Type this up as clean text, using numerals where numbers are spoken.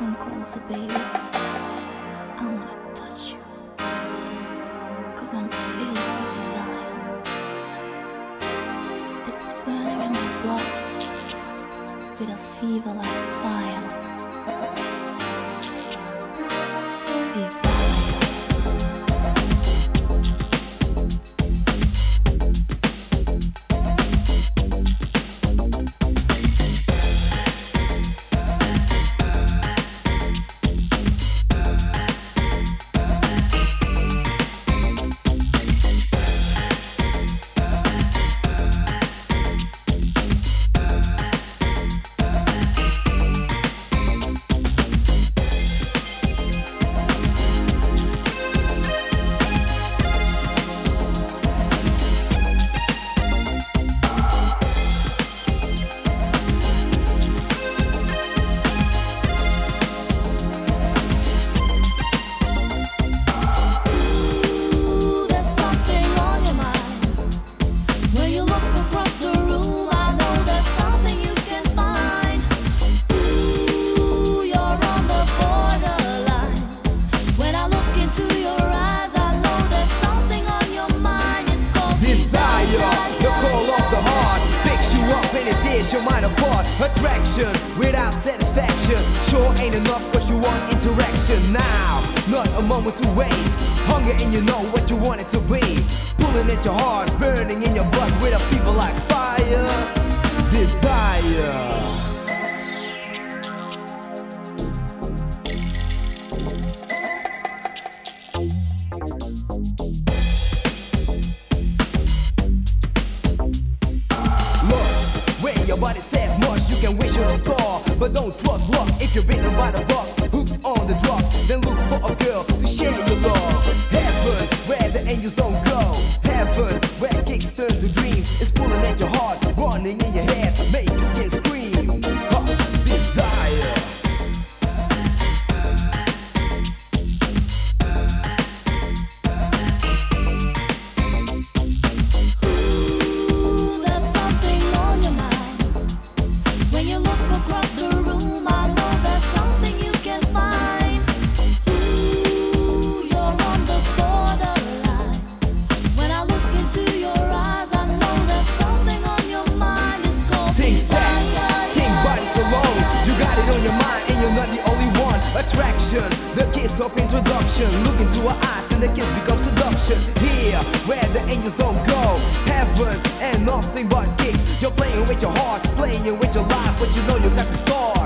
closer, baby. I wanna touch you, 'cause I'm filled with desire. It's burning in my blood with a fever like fire. Desire. Your mind apart, attraction without satisfaction. Sure ain't enough cause you want interaction. Now, not a moment to waste. Hunger and you know what you want it to be. Pulling at your heart, burning in your blood with a fever like fire. Desire. Your body says much, you can wish on a star, but don't trust luck. If you're bitten by the bug, hooked on the drug, then look for a girl to share your love. Heaven, where the angels don't go. Heaven, where kicks turn to dreams. It's pulling at your heart, running in your head, make your skin scream. Desire. Attraction, the kiss of introduction. Look into her eyes and the kiss becomes seduction. Here, where the angels don't go. Heaven and nothing but kicks. You're playing with your heart, playing with your life, but you know you got to start.